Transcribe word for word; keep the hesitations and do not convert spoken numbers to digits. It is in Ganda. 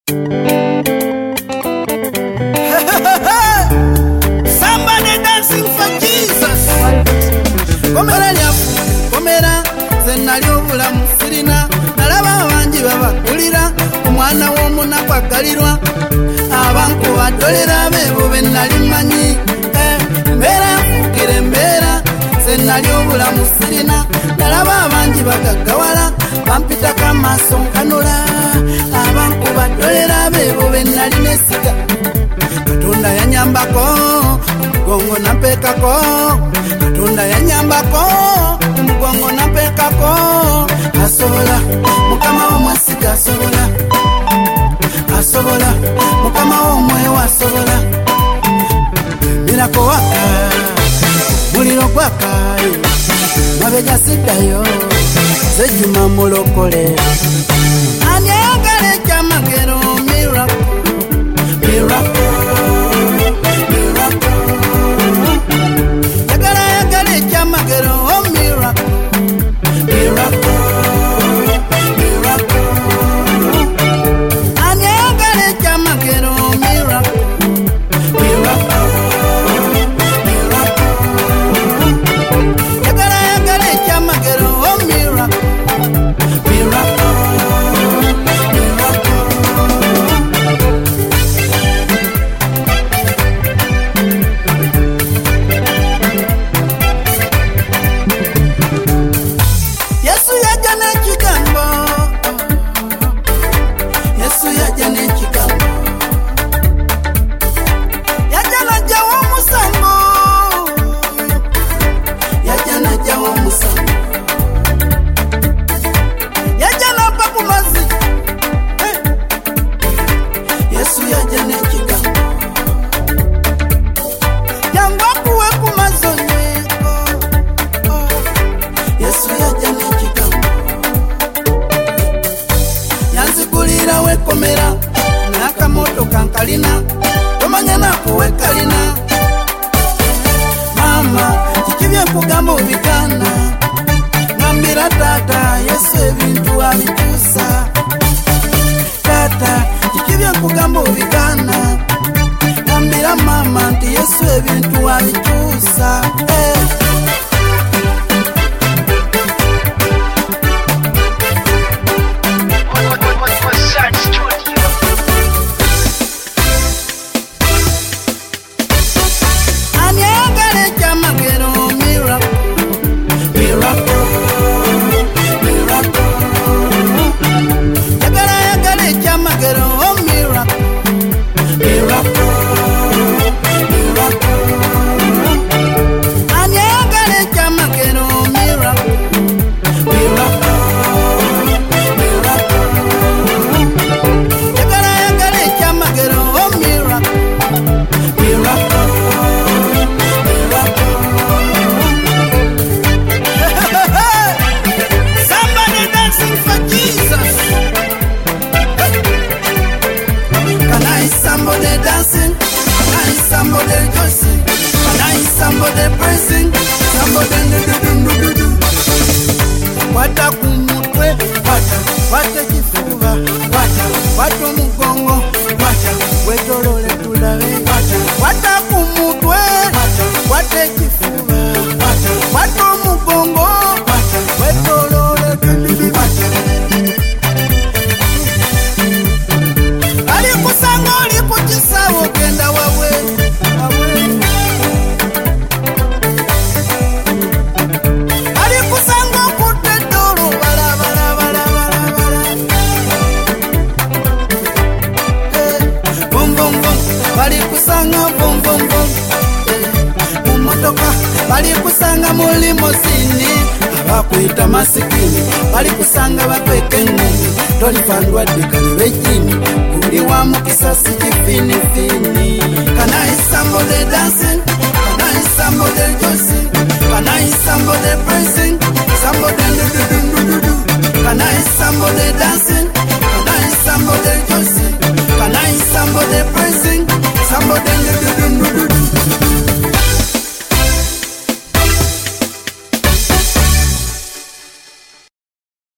Somebody dancing for Jesus. Komera lyafu, komera zenali obulamu sirina nalaba abangi babakulira omwana w'omunaku agalirwa abantu badolera beebo be nali manyi mbeera nfukira embeera zenali obulamu sirina nalaba abangi bagaggawala bampitako amaaso nkanula abantu badolera beebo be nali nesiga Katonda yanyambako omugongo nampekako Katonda yanyambako omugongo nampekako asobola mukama w'omwesiga asobola asobola mukama w'omwewa asobola mirako waka muliro gwaka mabega siddayo zejjuma mulokole ani ayagala ekyamagero miracle miracle Komera nakamoto kankalina tomanyana kuwekalina mama kikibye kugamba obikana ngambira tata Yesu ebintu abitusa tata kikibye kugamba obikana ngambira mama nti Yesu ebintu abitusa eh. Somebody rejoicing, somebody praising, somebody do do do do do. Wata kumutwe, wata, wata kifuba, wata, wata mugongo, wata, wetolole tulawe, wata, wata kumutwe, wata, wata kifuba, wata, wata mugongo, wata, wetolole tulawe, wata. Ali kusanga oli kuchisawo kenda wawe. Bali kusanga muli mosini abakwita masikini bali kusanga bakweke ngumi tolipandwa dikali wejini kuli wa mukisasi kifini fini. Can I somebody dancing? Can I somebody rejoicing? Can I somebody praising? Somebody do do do do do. Can I somebody dancing? Can I somebody rejoicing? Can I somebody praising? Somebody do do do do do.